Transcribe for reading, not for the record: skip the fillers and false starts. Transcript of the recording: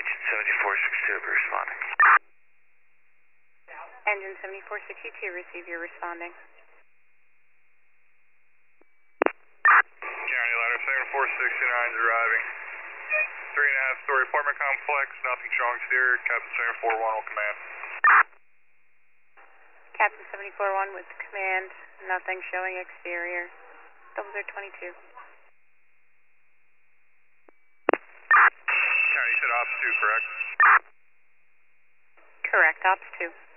Engine 7462, be responding. Engine 7462, receive, you're responding. County ladder 7469 is arriving. 3.5-story apartment complex, nothing showing exterior. Captain 741 will command. Captain 741 with command, nothing showing exterior. 0022. County, you said Ops 2, correct? Correct, Ops 2.